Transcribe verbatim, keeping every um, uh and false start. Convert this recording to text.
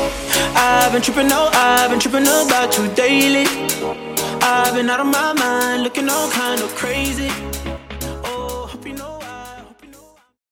I've been tripping, oh, I've been tripping about you daily. I've been out of my mind, looking all kind of crazy.